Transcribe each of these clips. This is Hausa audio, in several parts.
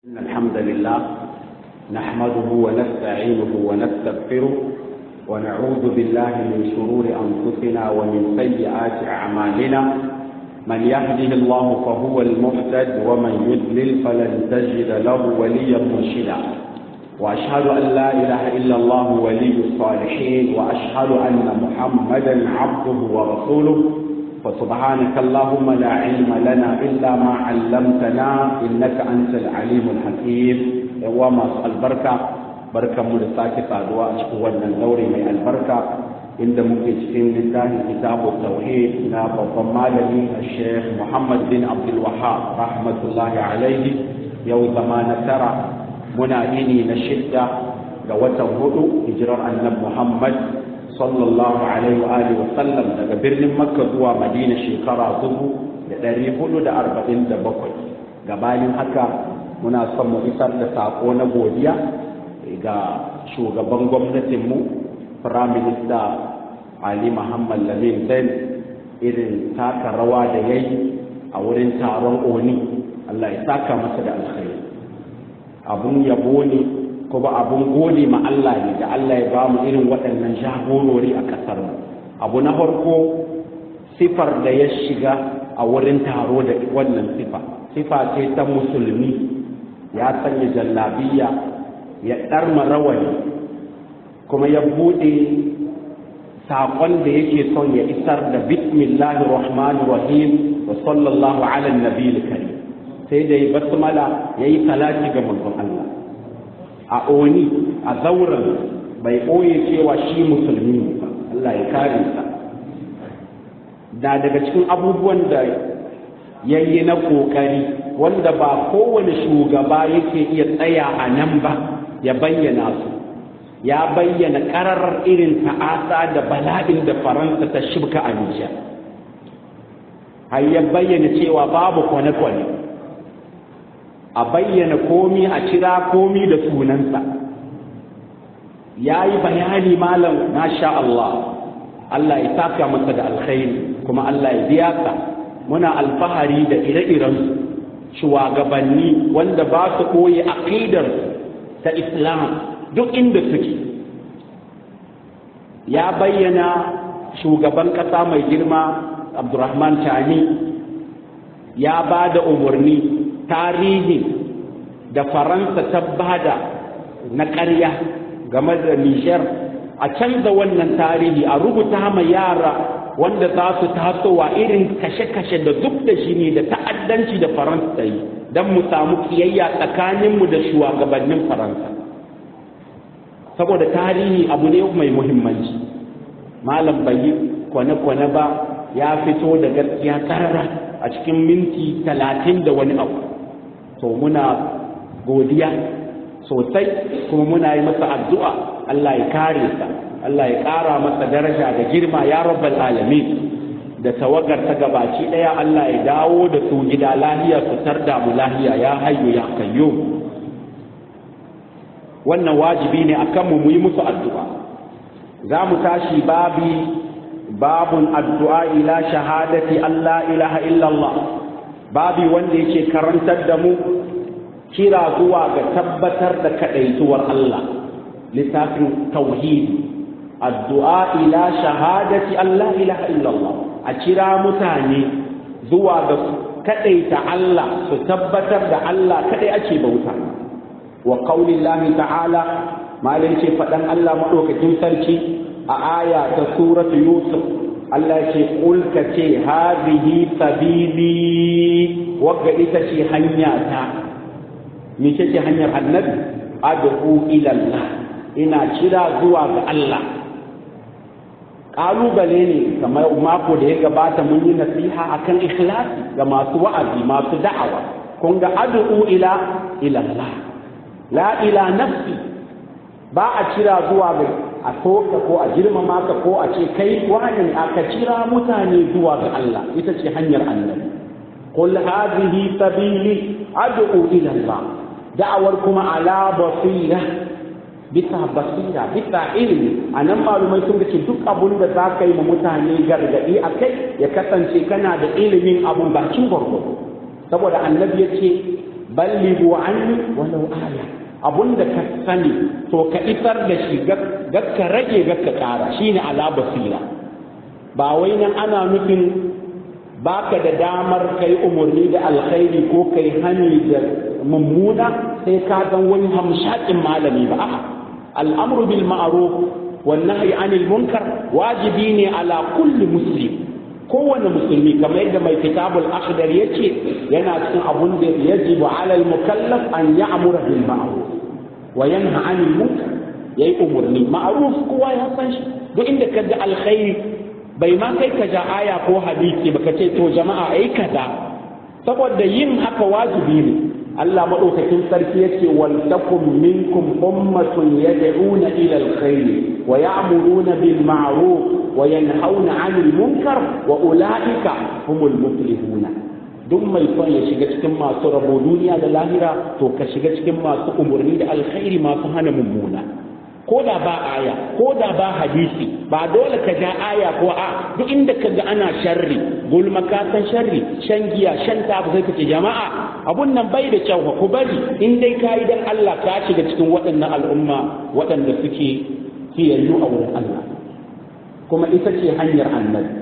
إن الحمد لله نحمده ونستعينه ونستغفره ونعوذ بالله من شرور أنفسنا ومن سيئات أعمالنا من يهده الله فهو المهتد ومن يضلل فلن تجد له وليا مرشدا وأشهد أن لا إله إلا الله ولي الصالحين وأشهد أن محمدا عبده ورسوله فسبحانك اللهم لا علم لنا إلا ما علمتنا إنك أنت العليم الحكيم وما البركة بركة ملساك فادوا أشكوى النوري من البركة عند مكتشفين لله كتاب التوحيد ناب الضمالي الشيخ محمد بن عبد الوهاب رحمة الله عليه يوم زمان ترى مناديني نشدة لوتوهد إجراء النبي محمد sallallahu alaihi wa alihi wa sallam daga birnin makka zuwa madina shekara 1447 gabanin haka muna son mu isar da sako na godiya ga shugaban gwamnatinmu prime minister ali muhammad lamin zain irin taka rawa da yayi a wurin taron oni Allah ya saka masa da alkhairi abun yabo ne kuma abun gode ma Allah ne da Allah ya ba mu irin waɗannan jagorori a ƙasar mu abu na farko sifar da ya shiga a wurin taro da wannan sifa ce ta musulmi ya sanya jallabiya ya ɗarma rawani kuma ya buɗe saƙon da yake son ya isar da bismillahir rahmanir rahim wa sallallahu ala nabiyil karim sai da ya basmala yayi salati ga manzon Allah a oni a zauren bai ɓoye cewa shi musulmi ne ba Allah ya kare sa da daga cikin abubuwan da yayi na kokari wanda ba kowane shugaba yake iya tsaya a nan ba ya bayyana su ya bayyana karar irin ta'asa da bala'in da Faransa ta shibka a Nijar har ya bayyana cewa babu kwane-kwane a bayyana komi a kira komi da sunansa ya yi bayani malam masha Allah Allah ya saka masa da alkhairi kuma Allah ya biya ka muna alfahari da ire-iren shugabanni wanda ba su koyi aqidar ta Islam duk inda suke ya bayyana shugaban kasa mai girma Abdurrahman Chani ya ba da umarni tarihi da Faransa ta bada na ƙarya game da Nijar a canza wannan tarihi a rubuta ma yara wanda za su tasowa irin kashe-kashe da duk da shi ne da ta'addanci da Faransa ta yi don mu samu kiyayya tsakaninmu da shugabannin Faransa saboda tarihi abu ne mai muhimmanci malam bai yi kwane-kwane ba ya fito da gaskiya karara a cikin minti 30 da wani abu to muna godiya sosai kuma muna yi masa addu'a Allah ya kare sa Allah ya ƙara masa daraja da girma ya rabbal alamin da tawagar ta gabaci daya Allah ya dawo da su gida lahiya su tarda mu lahiya ya hayyu ya qayyum wannan wajibi ne akan mu yi musu addu'a za mu tashi babun addu'a ila shahadati Allah ilaha illallah babi wanda yake karantar da mu kira zuwa ga tabbatar da kadaituwar Allah littafin tauhidi addu'a ila shahadati Allah ilaha illallah a kira mutane zuwa ga kadaita Allah su tabbatar da Allah kadai ake bauta wa qaulillahi ta'ala malai ce fadan Allah madaukakin sarki a aya ta suratu yusuf Allah ce qul ka ce hadhihi sabili wagga ita ce hanya ta me ce hanyar annabi ad'u ila Allah ina kira zuwa ga Allah kalubale ne kamar mako da ya gabata mun yi nasiha akan ikhlasi ga masu wa'azi masu da'awa kun ga ad'u ila Allah la ila nafsi ba a kira zuwa ga a soka ko a girmama ka ko a ce kai wani aka kira mutane zuwa ga Allah ita ce hanyar annabi qul hadhihi sabili ad'u ila Allah da'awar kuma ala basira bisa basira bisa ilimi anan malumai sun ce duk abun da za ka yi ma mutane gargadi a kai ya kasance kana da ilimin abun bakin gwargwado saboda annabi ya ce ballighu anni walau aya, abunda ka sani to ka isar da shi, ka rage ka kara, shine ala basira. Ba wai nan ana nufin baka da damar kai umurni da alkhairi ko kai hani da mummuna sai ka zan wani hamshakin malami ba. a'a, al'amru bil ma'ruf wan nahyi anil munkar wajibi ne ala kulli muslim, kowane musulmi, kamar yadda mai kitabul akhdar yace yana cikin abun da yajibu ala al mukallaf an ya'mura bil ma'ruf wa yanha anil munkar, yayi umurni ma'ruf kowa ya san shi. duk inda kaga alkhairi bai ma kai ka ja aya ko hadisi baka ce to jama'a ai kaza, saboda yin haka wajibi ne. Allah madaukakin sarki yace wal takum minkum ummatun yad'una ila alkhair wa ya'muruna bil ma'ruf wa yanhauna 'anil munkar wa ulaika humul muflihuna. duk mai son ya shiga cikin masu rabo duniya da lahira to ka shiga cikin masu umurni da alkhairi, masu hana mummuna. ko da ba aya, ko da ba hadisi, ba dole ka ja aya ko duk inda ka ga ana sharri, gulma ka san sharri, shan giya, shan tabu, sai ka ce jama'a abun nan bai da kyau, ku bari. in dai ka yi dan Allah ka shiga cikin waɗannan al'umma waɗanda suke kiyayyu a wurin Allah, kuma ita ce hanyar annabi.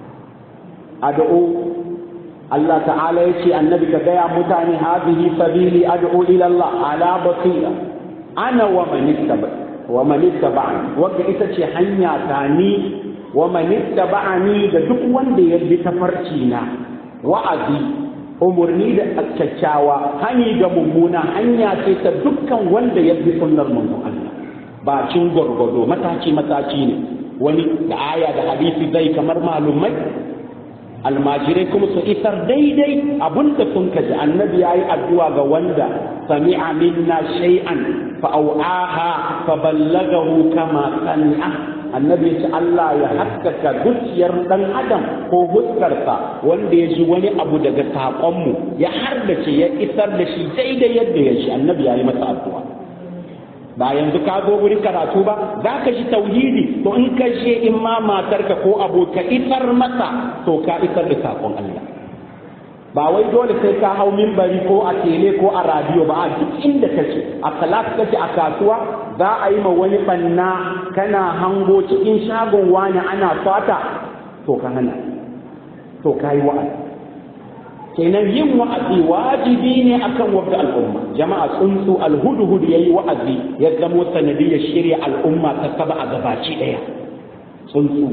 ad'u Allah ta'ala ya ce annabi ka gaya mutane hadhihi sabili ad'u ila Allah ala basira ana wa man ittaba'ani, wanda ita ce hanya ta ni, wa man ittaba'ani da duk wanda ya bi tafarki na. wa'azi, umurni da kyakkyawa, hani da mummuna, hanya ce ta dukkan wanda ya bi sunnar manzon Allah. ba cin gwargwado, mataki ne. wani da aya da hadisi zai kamar malumai, almajirai kuma su isar daidai abinda sun kaji. annabi yayi addu'a ga wanda sami'a minna shay'an fa au'aha fa ballagahu kama sami'a. annabi ya ce Allah ya haskaka zuciyar dan adam ko huskarsa wanda ya ji wani abu daga saƙonmu ya hardace ya isar da shi daidai yadda ya ji. annabi yayi masa addu'a. ba yanzu ka zo wurin karatu ba za ka ji tauhidi, to in ka je in ma matarka ko aboka isar masa, to ka isar da sakon Allah. ba wai dole sai ka hau minbari ko a tele ko a radio ba, a duk inda kace, a class kace, a kasuwa za a yi ma wani banna kana hango cikin shagon wani ana fata, to ka hana, to ka yi wa'azi. kenan yin wa'azi wajibi ne akan wata al'umma. jama'a tsuntsu alhudhud yayi wa'azi ya zama sanadiyar shirya al'umma ta saba a gabaci daya. tsuntsu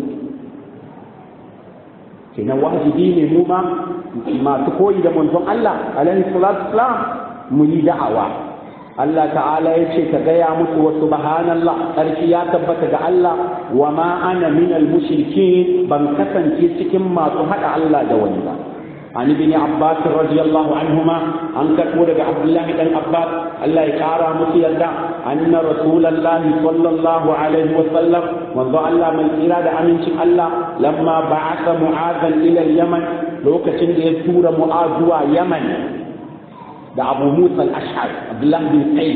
kenan wajibi ne mu ma masu koyi da manzon Allah alaihi salatu wassalam mu yi da'awa. Allah ta'ala ya ce ka gaya musu wa subhanallah, sarki ya tabbata ga Allah, wa ma ana minal mushrikin, ban kasance cikin masu hada Allah da wani ba. عن ابن عباس رضي الله عنهما عن كتب عبد الله بن عباس الله يكارى مسيدا أن رسول الله صلى الله عليه وسلم وضع الله من إرادة أمين الله لما بعث معاذا إلى اليمن لو كتن يسور معاذ يمن دا أبو موسى الأشعري عبد الله بن قيس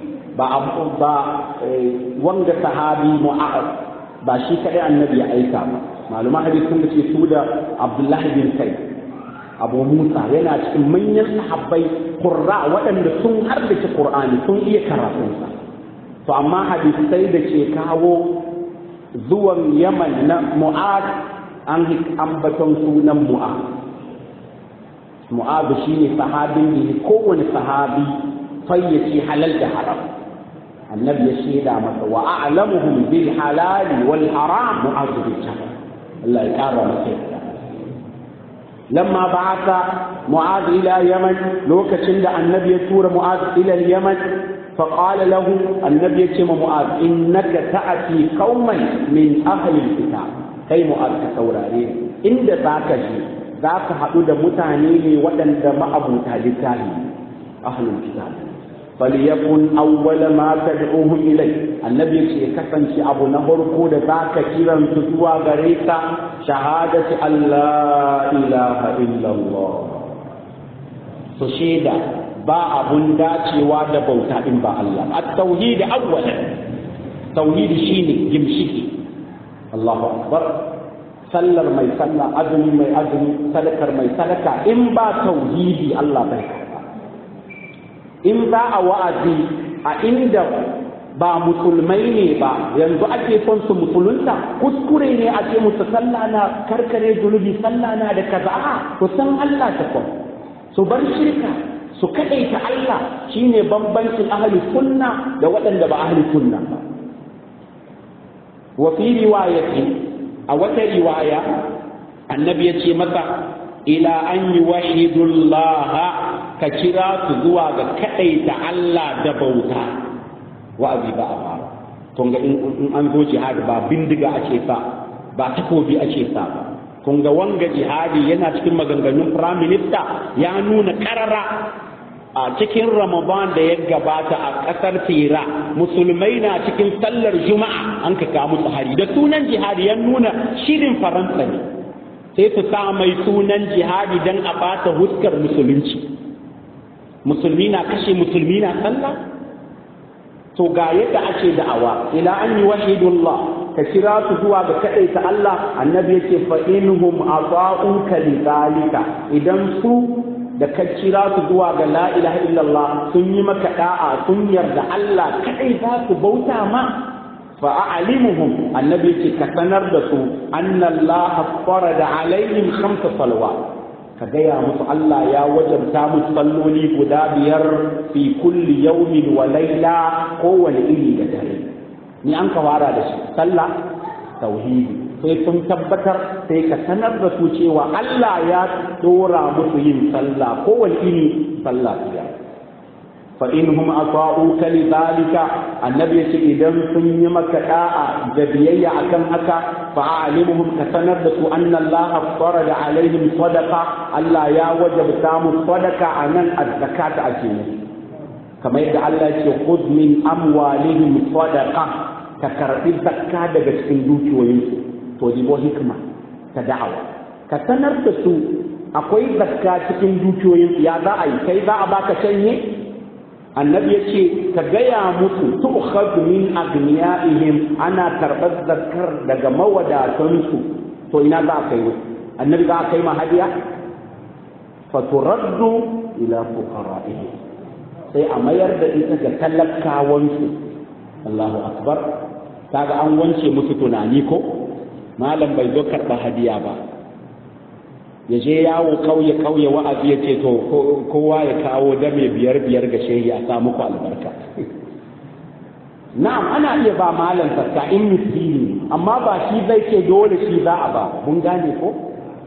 وانغ صحابي معاذ باشي كده النبي عيسى معلومة حديث كنت يسود عبد الله بن قيس. abu musa yana cikin manyan sahabbai qurra waɗanda sun hardace qur'ani, sun iya karatunsa. to amma hadisai da ke kawo zuwan yaman na mu'ad an ambaton sunan mu'ad shine sahabin da kowane sahabi fayyace halal da haram. annabi ya shaida masa wa a'lamuhum bil halal wal haram mu'ad bin jabal. Allah ya kara masa. لما بعث معاذ إلى يمن لوكشن النبي يسور معاذ إلى اليمن فقال له النبي يتم معاذ إنك تأتي قوما من أهل الكتاب. كي معاذ كثورارين إن ذاك شيء ذاك حدود متعنيني ودن دم أبو تالتاني أهل الكتاب. فليكن أول ما تدعوهم إليه النبي يكسن شيء أبو نهر كود ذاك كيرا تدوى غريسا شهادة أن لا إله إلا الله. سشيدا با أبن داتي واد بوتا إن با الله. التوحيد أولا توحيد شيني جمشكي. الله أكبر. سلر ما يسلى أذني ما أذني سلكر ما يسلك إن با توحيدي الله بيك. in za a wa'azi a inda ba musulmai ne ba yanzu ake son su musulunta, kuskure ne a ce musu sallah na karkare zunubi, sallah na da kaza. Ku san Allah ta kwan, su bar shirka, su kaɗaita Allah. Shine bambancin ahli sunna da waɗanda ba ahli sunna ba. wa fi riwayati, a wata riwaya annabi ya ce masa ila an yuwahidullaha, ka kira su zuwa ga kaɗaita Allah da bauta. Wa'azi ba a fara kun ga in an zo jihadi ba bindiga ake sa, ba takobi ake sa ba. kun ga wanga jihadi yana cikin maganganun prime minister ya nuna karara a cikin Ramadan da ya gabata a kasar Tira, musulmai na cikin sallar Juma'a an ka musu hari da sunan jihadi, ya nuna shirin Faransa ne sai su sa mai sunan jihadi dan a bata huskar musulunci. Musulmi na kashe musulmi na sallah. To ga yadda ake da'awa ila an yuwahidullah, ka kira su zuwa ga kadaita Allah. Annabi yake fa inhum ata'uka lidhalika, idan su da ka kira su zuwa ga la ilaha illallah sun yi maka da'a, sun yarda Allah kadai za su bauta ma, fa a'limuhum, annabi yake ka sanar da su anna Allah farada alaihim 5 salawat, ka gaya musu Allah ya wajabta musu salloli guda 5 fi kulli yawmin wa layla, kowane iri da dare. Ni an ka fara da shi sallah, tauhidi, sai sun tabbatar, sai ka sanar da su cewa Allah ya dora musu yin sallah, kowane iri sallah biyar. fa inhum ata'uka lidhalika, annabi yace idan sun yi maka da'a da biyayya akan haka, fa a'limuhum, ka sanar da su anna Allah farada alaihim sadaqa, Allah ya wajabta mu sadaqa, anan az-zakata ake ne, kamar yadda Allah ya ce khudh min amwalihim sadaqa, ka karbi zakka daga cikin dukiyoyinsu. To dibo hikma ta da'awa, ka sanar da su akwai zakka cikin dukiyoyinsu, ya za a yi, kai za a baka canye. Annabi ya ce ka gaya musu tu'khadhu min aghniyaihim, ana karɓar zakkar daga mawadatansu. To ina za a kai wasu? Annabi za a kai ma hadiya? fa turaddu ila fuqara'ihim, sai a mayar da ita ga talakawansu. Allahu akbar, kaga an wance musu tunani ko malam bai zo karɓa hadiya ba, ya je yawo kauye wa'azi ya ce to kowa ya kawo dame 5 ga shehi a sa muku albarka. Na'am, ana iya ba malam zakka in miskini, amma ba shi zai ce dole shi za a ba. Mun gane ko?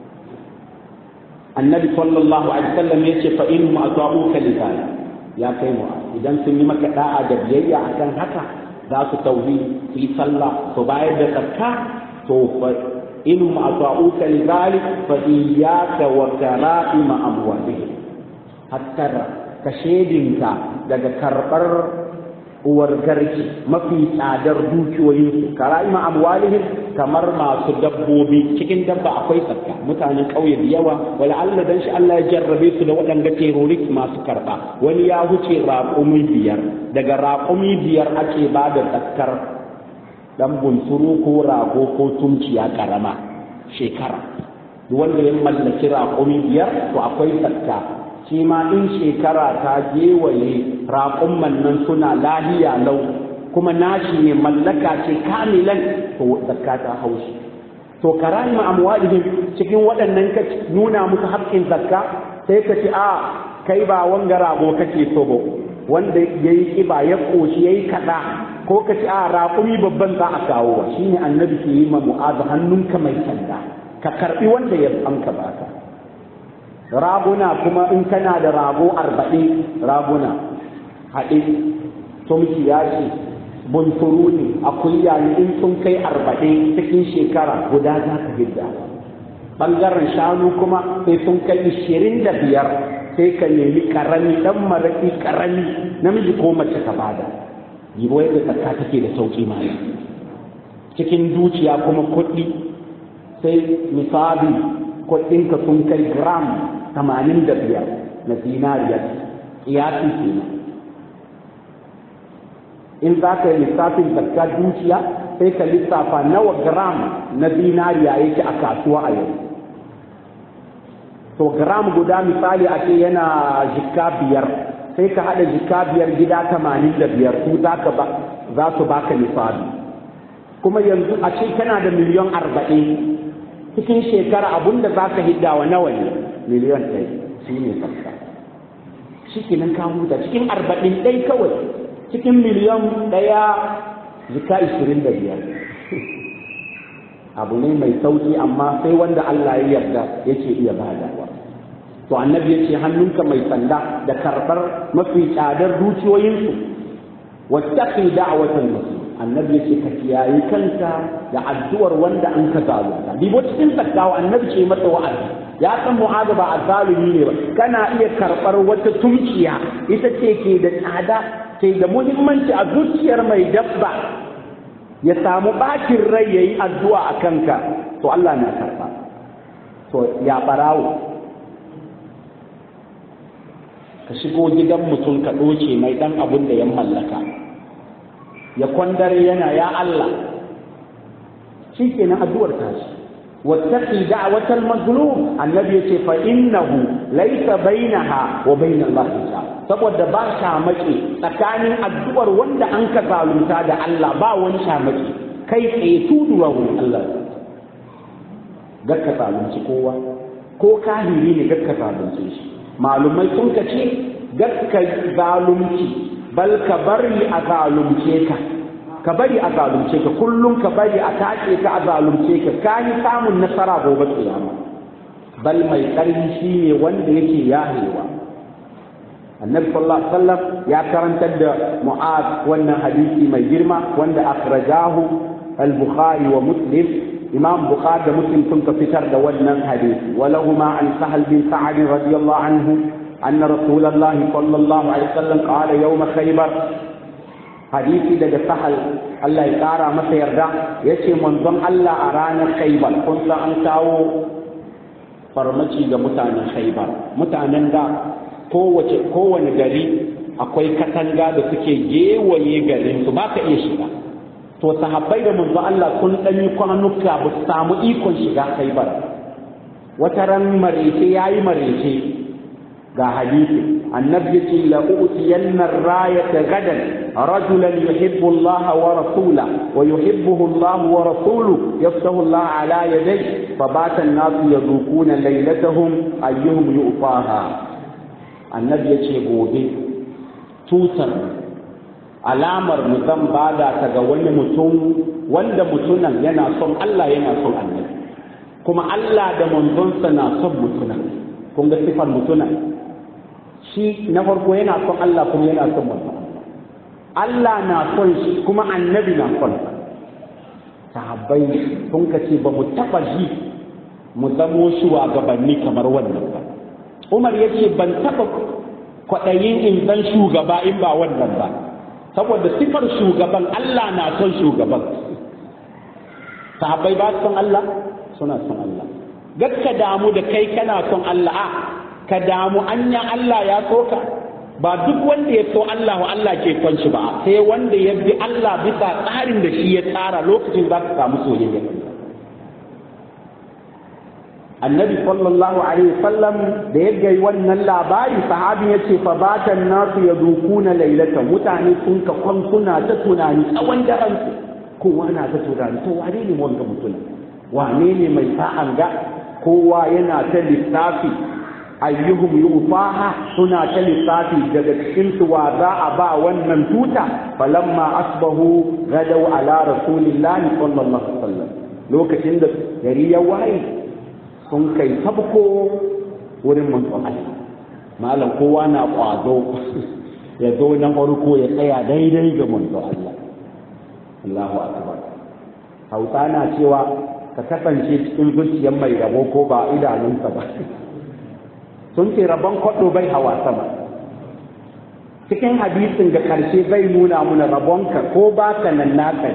Annabi sallallahu alaihi wasallam ya ce fa in ma'ta'uka lidhalik, ya kai mu idan sun yi maka da'a da biyayya akan haka, za su tauhidi, su yi sallah, su bayar da zakka, to إنهم أطاعوك لذلك فإياك وكرائم أموالهم. حتى كشيدنك daga karɓar uwar garki mafi tsadar dukiyoyinsu, kara'ima amwalihim, kamar masu dabbobi. Cikin dabba akwai zakka, mutanen ƙauye da yawa, wala Allah dan shi Allah ya jarrabe su da waɗanda terrorist masu karɓa. Wani ya huce raƙumi 5, daga raƙumi 5 ake ba da zakkar dan bunsuru ko rago ko tumciya karama shekara. Wanda ya mallaki raƙumi 5 to akwai zakka. Shi ma in shekara ta gewaye raƙumman nan suna lahiya lau kuma nashi ne, mallaka ce kamilan, to zakka ta haushi. To kara'ima amwalihim, cikin waɗannan ka nuna musu haƙƙin zakka, sai ka ce a kai ba wanga rago kake so ba, wanda yayi kiba ya koshi yayi kada, ko ka ci a raƙumi babban za a kawo. Shi ne annabi ke yi ma Mu'azu hannunka mai sanda, ka karɓi wanda ya amka baka. Raguna kuma in kana da rago 40 raguna haɗe, tumki ya ce bunsuru ne, akuya ne, in sun kai 40 cikin shekara guda za ka gidda. Ɓangaren shanu kuma sai sun kai 25, sai ka nemi ƙarami, ɗan maraƙi ƙarami, namiji ko mace ka bada. Yiwu yadda zakka take da sauƙi ma. Cikin dukiya kuma kuɗi, sai misali kuɗinka sun kai gram 85 na zinariya, ƙiyasi kenan. In za ka yi lissafin zakka dukiya, sai ka lissafa nawa gram na zinariya yake a kasuwa a yau. To gram guda misali a ce yana jikka 5, sai ka haɗa jika 5 gida 85 su za su baka nisabi. Kuma yanzu a ce kana da miliyan 40 cikin shekara abinda za ka hiddawa nawa ne? Miliyan 1 shi ne zakka. Shi kenan ka huta cikin 40 ɗai kawai, cikin miliyan 1 jika 25. Abu ne mai sauki amma sai wanda Allah ya yarda yake iya badawa. To annabi yace hannunka mai sanda da karbar mafi tsadar dukiyoyinsu, wattaqi da'watal muslim. Annabi yace ka kiyaye kanka da addu'ar wanda an ka zalunta. Bibo cikin zakkawa annabi ce mata wa'azi, ya san Mu'adh ba azzalumi ne ba, kana iya karbar wata tumkiya ita ce ke da tsada, ke da muhimmanci a zuciyar mai dabba, ya samu bakin rai yayi addu'a a kanka, to Allah na karba. To ya barawo ka shigo gidan mutum ka ɗoce mai ɗan abin da ya mallaka, ya kwandare yana ya Allah, shi ke na addu'ar tashi. Wattaqi da'watal mazlum, annabi yace fa innahu laysa bainaha wa bainal lahi hijab, saboda ba shamaki tsakanin addu'ar wanda an ka zalunta da Allah, ba wani shamaki, kai tsaye tuduwa wurin Allah. Gakka zalunci kowa, ko kahiri ne gakka zalunce shi. Malumai sun ka ce gakka zalunci, bal ka bari a zalunce ka bari a zalunce ka, kullum ka bari a take ka a zalunce ka yi samun nasara gobe kiyama. Bal mai ƙarfi shine wanda yake yahewa. Annabi sallallahu alaihi wasallam ya karantar da Mu'adh wannan hadisi mai girma wanda akhrajahu al-Bukhari wa Muslim. Imam Bukhari da Muslim sun ka fitar da wannan hadisi. Walahuma an Sahal bin Sa'd radiyallahu anhu anna Rasulullahi sallallahu alaihi wasallam qala yawm Khaybar. Hadisi daga Sahal, Allah ya kara masa yarda, yace manzon Allah a ranar Khaybar, kun san an kawo farmaki ga mutanen Khaybar. Mutanen da kowane gari akwai katanga da suke gewaye garin su, baka iya shiga. To sahabbai da manzo Allah sun danyi kwanuka ba su samu ikon shiga Khaybar. Wata ran marece yayi marece, ga hadisi annabi yace la utiyanna ar-rayata gadan rajulan yuhibbu Allah wa rasulahu wa yuhibbuhu Allah wa rasuluhu yaftahu Allah ala yadayhi fabata an-nasu yadukuna laylatahum ayyuhum yu'faha. Annabi yace gobe tutar alamar mu zan bada ta ga wani mutum wanda mutunan yana son Allah yana son annabi, kuma Allah da manzonsa na son mutunan. Kun ga sifar mutunan, shi na farko yana son Allah kuma yana son manzon Allah na son shi kuma annabi na son sa. Sahabbai sun kace ba mu taba ji mu zamo shugabanni kamar wannan ba. Umar yace ban taba kwaɗayin in zan shugaba in ba wannan ba, saboda sifar shugaban Allah na son shugaban. Sahabbai ba su son Allah, suna son Allah. Gakka damu da kai kana son Allah, ka damu anya Allah ya so ka. Ba duk wanda ya so Allah Allah ke son shi ba, sai wanda ya bi Allah bisa tsarin da shi ya tsara, lokacin za ka samu soyayya. Annabi sallallahu alaihi wasallam da ya gai wannan labari, sahabi ya ce fa batan nasu yadukuna lailatan, mutane sun ka kwan suna ta tunani tsawon daren su, kowa na ta tunani to wane ne wanda mutum, wane ne mai sa'an ga, kowa yana ta lissafi ayyuhum yufaha, suna ta lissafi daga cikin su wa za a ba wannan tuta. Falamma asbahu gadaw ala rasulillahi sallallahu alaihi wasallam, lokacin da gari ya waye sun kai sabko wurin manzon Allah. Malam kowa na kwazo ya zo na farko ya tsaya daidai ga manzon Allah. Allahu akbar. Hausa na cewa ka kasance cikin zuciyar mai rabo ko ba idanunsa ba. Sun ce rabon kwaɗo bai hawa sama. Cikin hadisin ga ƙarshe zai nuna muna rabonka ko baka nan naka.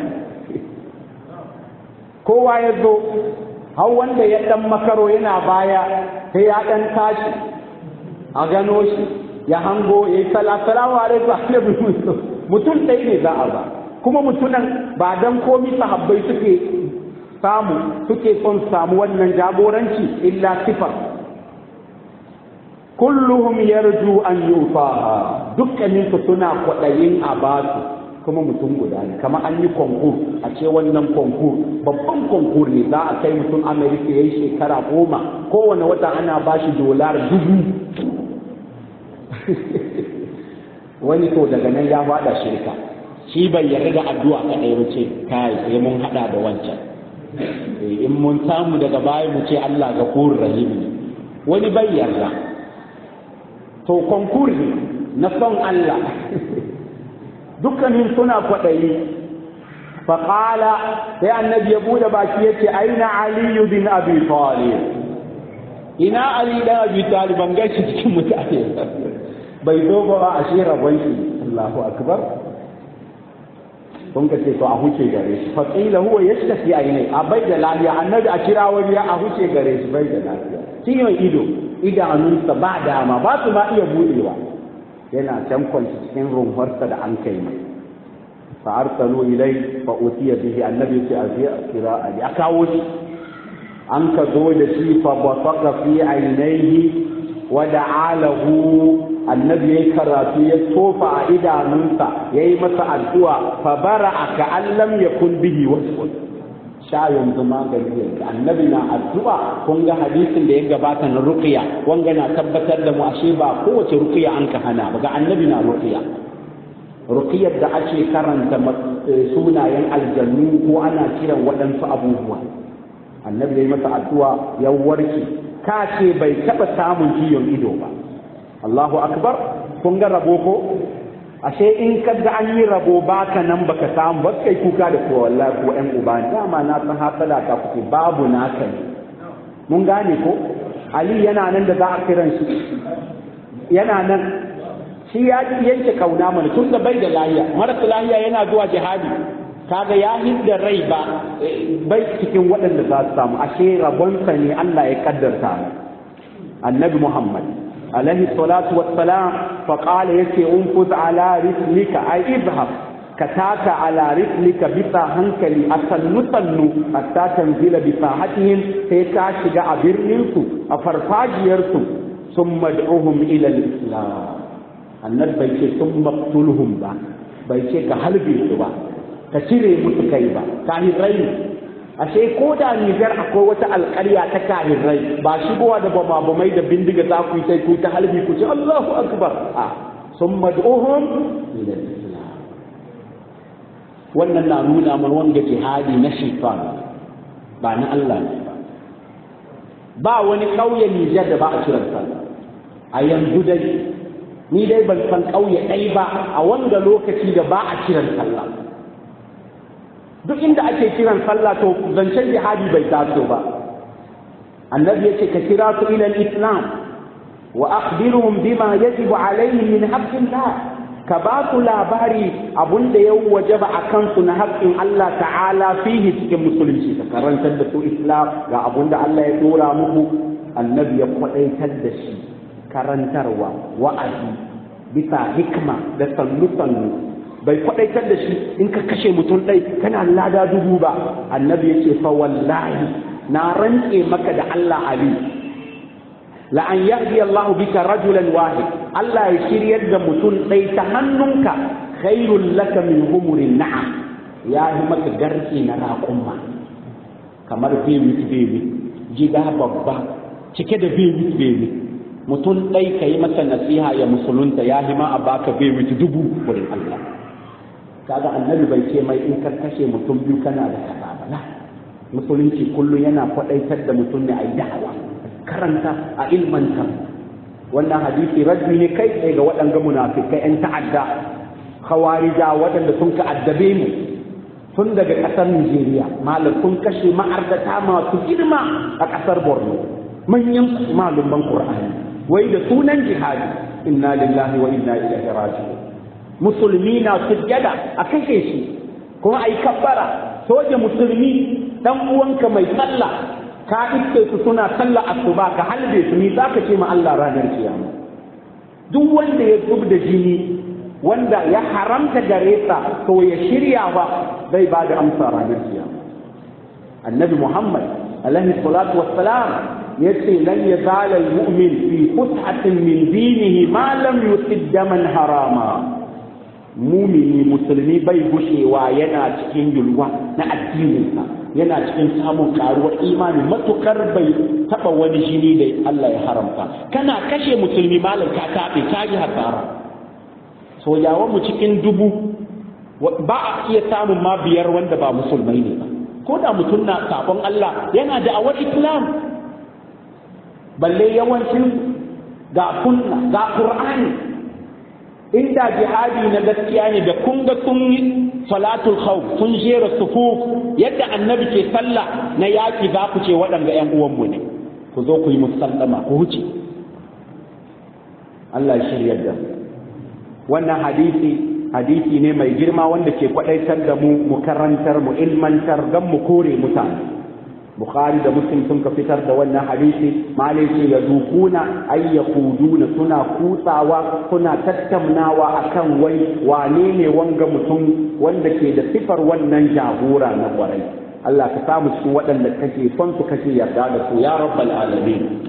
Kowa ya zo, har wanda ya ɗan makaro yana baya sai ya ɗan tashi a gano shi ya hango ya yi salamu alaikum, mutum ɗaya ne za a ba, kuma mutunan ba don komi sahabbai suke son samu wannan jagoranci illa sifar kulluhum yarju an yufaha, dukkaninsu suna kwaɗayin a basu kuma mutum guda ne, kama an yi konkur a ce wannan konkur babban konkur ne za a kai mutum Amerika ya yi shekara 10 kowane wata ana ba shi $1000 wani to daga nan ya faɗa shirka, shi bai yarda da addu'a kaɗai ba ce kai sai mun haɗa da wancan, in mun samu daga baya mu ce Allah gafurur rahim ne, wani bai yarda to konkur ne na son Allah dukkanin suna kwaɗayi. faƙala sai annabi ya buɗe baki ya ce aina aliyu bin abi talib, ina ali dan abi talib, ban gashi cikin mutane bai zo ba a shi rabon shi. Allahu akbar. kun ka ce to a huce gare shi, faƙila huwa yashtafi ainai, a bai da lafiya, annabi a kira wani a huce gare shi bai da lafiya, ciwon ido, idanunsa ba dama ba su ma iya buɗewa, yana can kwanci cikin rumfarsa da an kai mai. fa arsalu ilai fa utiya bihi, annabi ce a je a kira ali, a kawo shi, an ka zo da shi fa basaqa fi ainihi wa da'alahu, annabi yayi karatu ya tofa a idanunsa yayi masa addu'a fa bara'a ka allam yakun bihi wasfun, sha yanzu magani yanzu annabi na addu'a. kun ga hadisin da ya gabata na ruqya, wanga na tabbatar da mu ashe ba kowace ruqya an ka hana ba, ga annabi na ruqya, ruqyar da ake karanta sunayen aljannu ko ana kiran waɗansu abubuwa. annabi ya yi masa addu'a ya warke, ka ce bai taɓa samun ciwon ido ba. Allahu akbar. kun ga rabo ko? ashe in ka ga an yi rabo baka nan baka samu ba kai kuka da ko wallahi ko ƴan uba ne, dama na san hasala ta kuke babu naka ne. mun gane ko? Ali yana nan da za a kiran shi, yana nan, shi ya yanke kauna mana tun da bai da lahiya, marasa lahiya yana zuwa jihadi, kaga ya hidda rai ba bai cikin waɗanda za su samu, ashe rabonsa ne Allah ya kaddarta. annabi Muhammad alaihi salatu wassalam fa qala yake unfuz ala rislika ay izhab, ka taka ala rislika bisa hankali a sannu hatta tanzila bi sahatihim, sai ka shiga a birnin su a farfajiyar su, summa ad'uhum ila al-islam. annabi bai ce summa qtulhum ba, bai ce ka halbe su ba, ka cire musu kai ba, kahirai. ashe ko da Nijar akwai wata alƙarya ta kahirai, ba shigowa da bamabamai da bindiga za ku yi sai ku ta halbi ku ce Allahu akbar, a sun mad'uhum ila islam. wannan na nuna mana wanga jihadi na shaitan ba na Allah ne ba wani ƙauye Nijar da ba a kiran sallah a yanzu dai, ni dai ban san ƙauye ɗai ba a wanga lokaci da ba a kiran sallah. duk inda ake kiran sallah to zancen jihadi bai taso ba. annabi yace ka kira su ila al-islam wa akhbiruhum bima yajibu alayhi min haqqillah, ka ba su labari abunda ya wajaba akan su na haƙƙin Allah ta'ala fihi cikin musulunci, ka karantar da su islam ga abunda Allah ya dora muku. annabi ya kwadaitar da shi karantarwa, wa'azi bisa hikma da sannu bai kwadaitar da shi in ka kashe mutum ɗai kana lada 1000 ba. annabi ya ce fa wallahi na rantse maka da Allah Ali, la an yahdi Allah bika rajulan wahid, Allah ya shiryar da mutum ɗai ta hannunka, khairul laka min humurin na'am, ya yi maka garke na raƙumma, kamar bebi gida babba cike da bebi mutum ɗai ka yi masa nasiha ya musulunta, ya yi ma a baka bebi 1000 wurin Allah. kaga annabi bai ce mai in ka kashe mutum biyu kana da kaza ba. musulunci kullum yana kwadaitar da mutum ne a yi da'awa, karanta a ilmanta. wannan hadisi raddi ne kai tsaye ga waɗanda munafikai 'yan ta'adda khawarija waɗanda sun ka addabe mu tun daga ƙasar Nigeria. malam sun kashe ma'ardata masu girma a ƙasar Borno, manyan malumman Qur'ani wai da sunan jihadi. inna lillahi wa inna ilaihi raji'un. musulmi na sujjada a kashe shi kuma ai kabbara. soja musulmi dan uwanka mai sallah ka iske su suna sallah asuba ka halbe su, ni zaka ce ma Allah ranar kiyama. duk wanda ya zub da jini wanda ya haramta gare sa to ya shirya ba zai ba da amsa ranar kiyama. annabi Muhammad alaihi salatu wassalam yace lan yazala almu'min fi futhatin min dinihi ma lam yusid daman harama. Mumini musulmi bai gushewa yana cikin yulwa na addininsa, yana cikin samun karuwar imani matukar bai taba wani jini da Allah ya haramta. Kana kashe musulmi malam ka tabe ka ji hasara. Sojawan mu cikin 1000 ba a iya samun ma 5 wanda ba musulmai ne ba. Ko da mutum na sabon Allah yana da awar Islam, balle yawancin ga sunna ga Qur'ani. Inda jihadi na gaskiya ne da kun ga kun yi salatul khawf kun jera sufuf yadda annabi ke sallah na yaki za ku ce waɗanda ƴan uwanmu ne, ku zo ku yi musallama ku huce. Allah ya shirya da wannan hadisi ne mai girma wanda ke kwadaitar da mu karantar mu ilmantar don mu kore mutane. Bukhari da Muslim sun ka fitar da wannan hadisi, malai ce ya dukuna ay yaquduna, suna kutsawa suna tattaunawa akan wai wane ne wanga mutum wanda ke da sifar wannan jagora na kwarai. Allah ka samu cikin waɗanda kake son su kake yarda da su ya rabbal alamin.